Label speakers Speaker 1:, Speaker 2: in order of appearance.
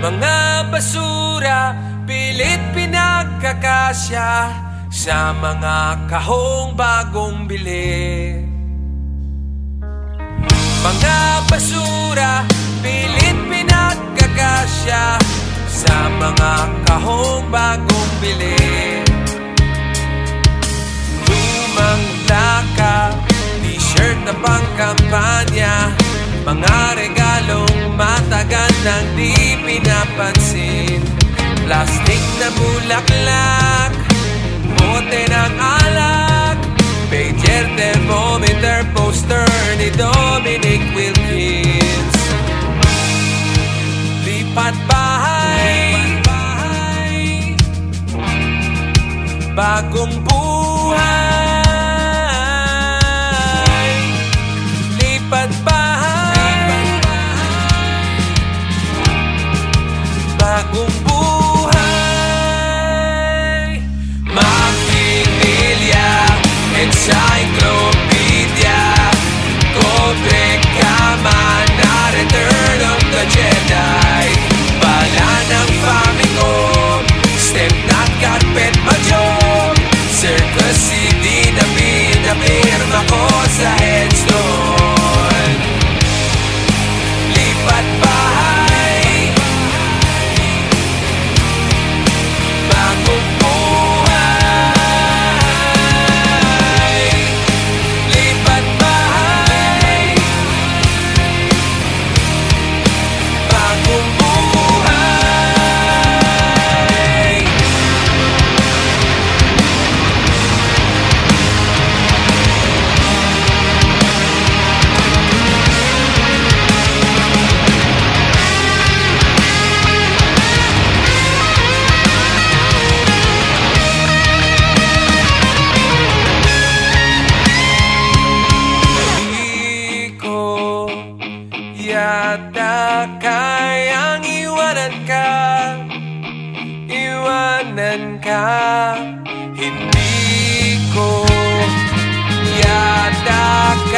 Speaker 1: Mga basura, pilit pinagkakasya sa mga kahong bagong bili. Mga basura, pilit pinagkakasya sa mga kahong bagong bili. Lumang laka, t-shirt na pangkampanya, mga regalong matagal nang di pinapansin. Plastic na bulaklak, bote ng alak, pager, thermometer, poster ni Dominic Wilkins. Lipat bahay, bagong buhay. Lipat bahay, bagong buhay. Macmillia, Encyclopedia, Cobre Kama na Return of the Jedi. Bala ng Famicom, Step Nut, Carpet Major, Circus CD na pinapirma ko sa headstone. Lipat bahay, bagong buhay. Lipat bahay, bagong buhay. Yata kayang iwanan ka, hindi ko yata